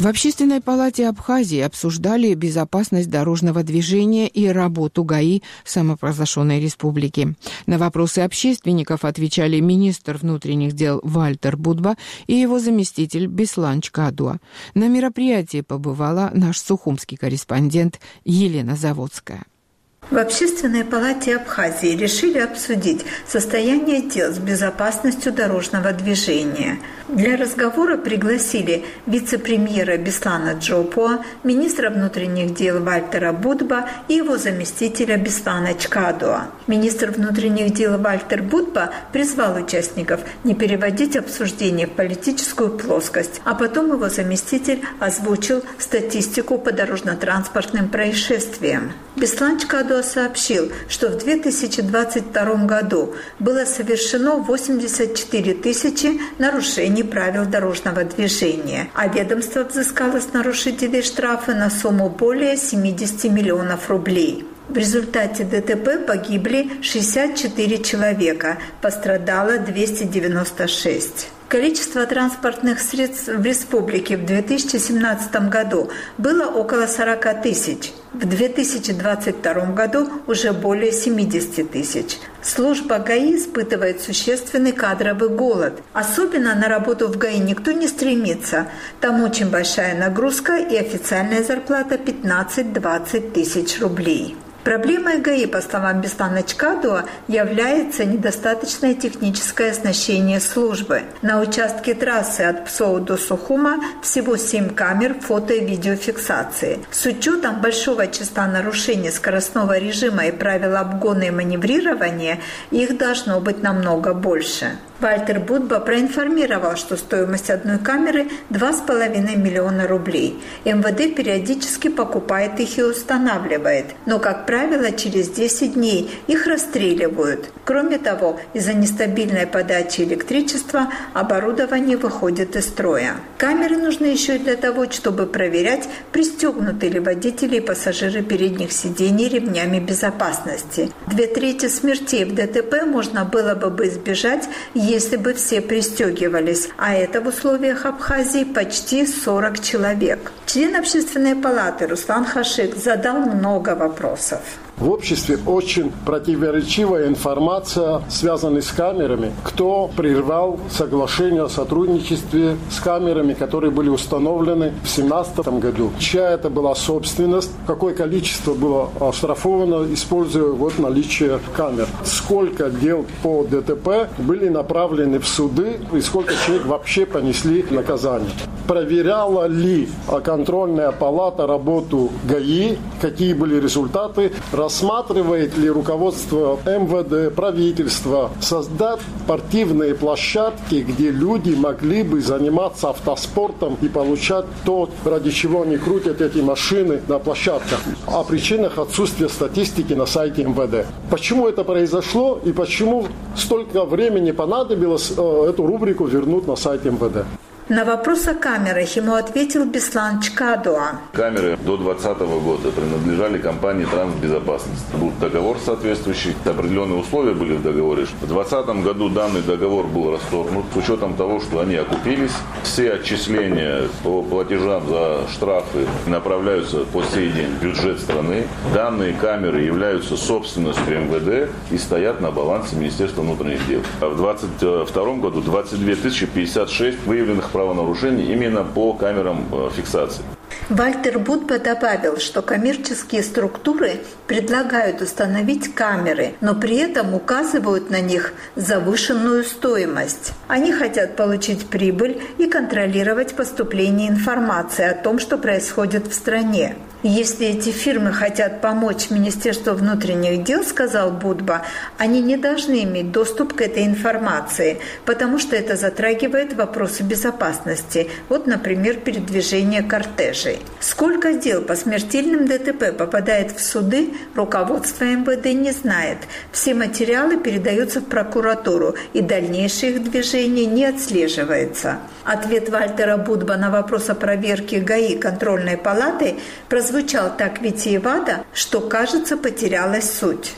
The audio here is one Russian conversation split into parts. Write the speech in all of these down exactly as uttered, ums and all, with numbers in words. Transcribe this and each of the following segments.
В Общественной палате Абхазии обсуждали безопасность дорожного движения и работу ГАИ самопровозглашенной республики. На вопросы общественников отвечали министр внутренних дел Вальтер Будба и его заместитель Беслан Чкадуа. На мероприятии побывала наш сухумский корреспондент Елена Заводская. В Общественной палате Абхазии решили обсудить состояние дел с безопасностью дорожного движения. Для разговора пригласили вице-премьера Беслана Джопуа, министра внутренних дел Вальтера Будба и его заместителя Беслана Чкадуа. Министр внутренних дел Вальтер Будба призвал участников не переводить обсуждение в политическую плоскость, а потом его заместитель озвучил статистику по дорожно-транспортным происшествиям. Беслан Чкадуа сообщил, что в две тысячи двадцать втором году было совершено восемьдесят четыре тысячи нарушений правил дорожного движения, а ведомство взыскало с нарушителей штрафы на сумму более семьдесят миллионов рублей. В результате ДТП погибли шестьдесят четыре человека, пострадало двести девяносто шесть. Количество транспортных средств в республике в две тысячи семнадцатом году было около сорок тысяч. В две тысячи двадцать втором году уже более семьдесят тысяч. Служба ГАИ испытывает существенный кадровый голод. Особенно на работу в ГАИ никто не стремится. Там очень большая нагрузка и официальная зарплата пятнадцать-двадцать тысяч рублей. Проблемой ГАИ, по словам Беслана Чкадуа, является недостаточное техническое оснащение службы. На участке трассы от Псоу до Сухума всего семь камер фото- и видеофиксации. С учетом большого числа нарушений скоростного режима и правил обгона и маневрирования, их должно быть намного больше. Вальтер Будба проинформировал, что стоимость одной камеры два с половиной миллиона рублей. МВД периодически покупает их и устанавливает, но, как правило, через десять дней их расстреливают. Кроме того, из-за нестабильной подачи электричества оборудование выходит из строя. Камеры нужны еще и для того, чтобы проверять, пристегнуты ли водители и пассажиры передних сидений ремнями безопасности. Две трети смертей в ДТП можно было бы избежать, если бы все пристегивались, а это в условиях Абхазии почти сорок человек. Член Общественной палаты Руслан Хашик задал много вопросов. В обществе очень противоречивая информация, связанная с камерами. Кто прервал соглашение о сотрудничестве с камерами, которые были установлены в две тысячи семнадцатом году? Чья это была собственность? Какое количество было оштрафовано, используя вот наличие камер? Сколько дел по ДТП были направлены в суды и сколько человек вообще понесли наказание? Проверяла ли контрольная палата работу ГАИ? Какие были результаты? Рассматривает ли руководство МВД, правительство создать спортивные площадки, где люди могли бы заниматься автоспортом и получать то, ради чего они крутят эти машины на площадках? О причинах отсутствия статистики на сайте МВД. Почему это произошло и почему столько времени понадобилось э, эту рубрику вернуть на сайт МВД? На вопрос о камерах ему ответил Беслан Чкадуа. Камеры до двадцатого года принадлежали компании «Трансбезопасность». Был договор соответствующий, определенные условия были в договоре. В двадцатом году данный договор был расторгнут с учетом того, что они окупились. Все отчисления по платежам за штрафы направляются по сей день в бюджет страны. Данные камеры являются собственностью МВД и стоят на балансе Министерства внутренних дел. А в двадцать втором году двадцать две тысячи пятьдесят шесть выявленных правонарушений именно по камерам фиксации. Вальтер Будба добавил, что коммерческие структуры предлагают установить камеры, но при этом указывают на них завышенную стоимость. Они хотят получить прибыль и контролировать поступление информации о том, что происходит в стране. Если эти фирмы хотят помочь Министерству внутренних дел, сказал Будба, они не должны иметь доступ к этой информации, потому что это затрагивает вопросы безопасности. Вот, например, передвижение кортежей. Сколько дел по смертельным ДТП попадает в суды, руководство МВД не знает. Все материалы передаются в прокуратуру, и дальнейшее их движение не отслеживается. Ответ Вальтера Будба на вопрос о проверке ГАИ контрольной палаты прозвучал так витиевато, что, кажется, потерялась суть.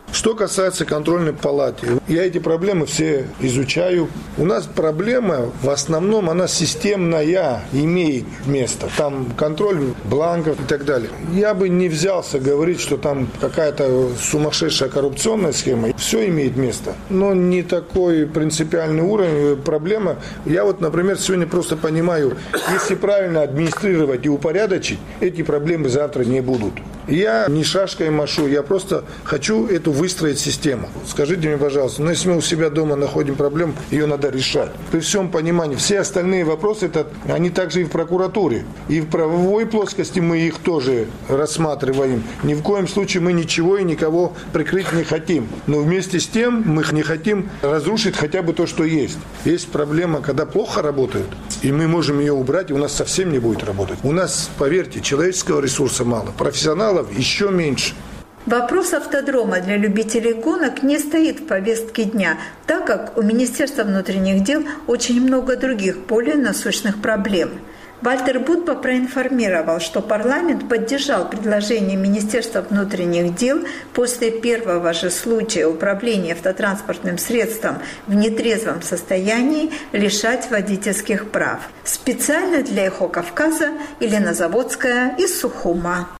Что касается контрольной палаты, я эти проблемы все изучаю. У нас проблема, в основном, она системная, имеет место. Там контроль бланков и так далее. Я бы не взялся говорить, что там какая-то сумасшедшая коррупционная схема. Все имеет место, но не такой принципиальный уровень. Проблема, я вот, например, сегодня просто понимаю, если правильно администрировать и упорядочить, эти проблемы завтра не будут. Я не шашкой машу, я просто хочу эту выстроить систему. Скажите мне, пожалуйста, ну, если мы у себя дома находим проблему, ее надо решать. При всем понимании, все остальные вопросы, это, они также и в прокуратуре. И в правовой плоскости мы их тоже рассматриваем. Ни в коем случае мы ничего и никого прикрыть не хотим. Но вместе с тем мы не хотим разрушить хотя бы то, что есть. Есть проблема, когда плохо работают, и мы можем ее убрать, и у нас совсем не будет работать. У нас, поверьте, человеческого ресурса мало, профессионалов еще меньше. Вопрос автодрома для любителей гонок не стоит в повестке дня, так как у Министерства внутренних дел очень много других более насущных проблем. Вальтер Будба проинформировал, что парламент поддержал предложение Министерства внутренних дел после первого же случая управления автотранспортным средством в нетрезвом состоянии лишать водительских прав. Специально для «Эхо Кавказа» Елена Заводская из Сухума.